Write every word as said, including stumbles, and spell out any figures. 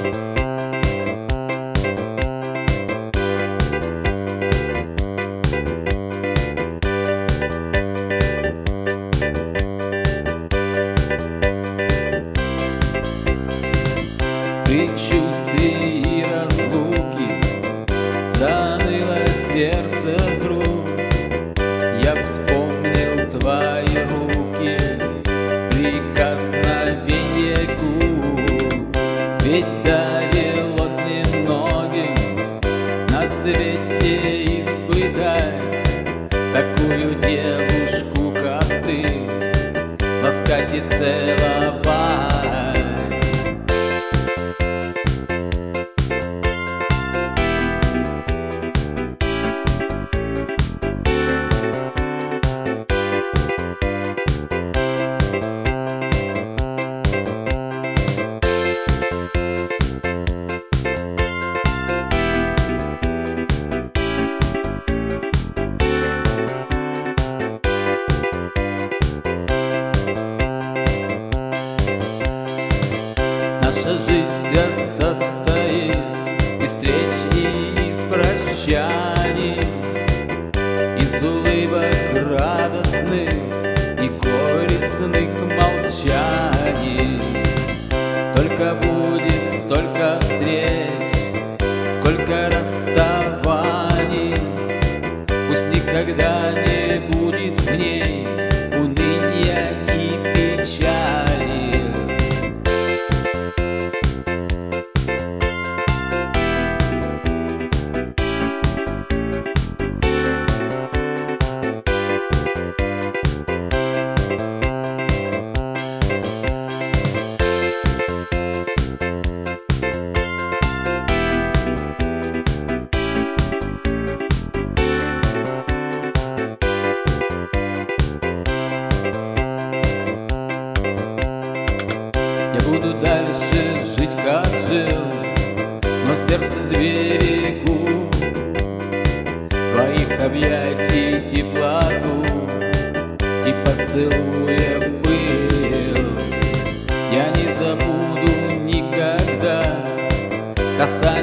Предчувствий и разлуки заныло сердце вдруг. Я вспомнил твои руки, прикосновение губ. Ведь довелось немногим на свете испытать такую девушку, как ты, ласкать и целовать. Наша жизнь вся состоит из встреч и из прощаний, из улыбок радостных и горестных молчаний. Только будет столько встреч, сколько расставаний. Пусть никогда не будет в ней уныния и печали. Я буду дальше жить, как жил, но сердце сберегу твоих объятий теплоту и поцелуев пыл. Я не забуду никогда касание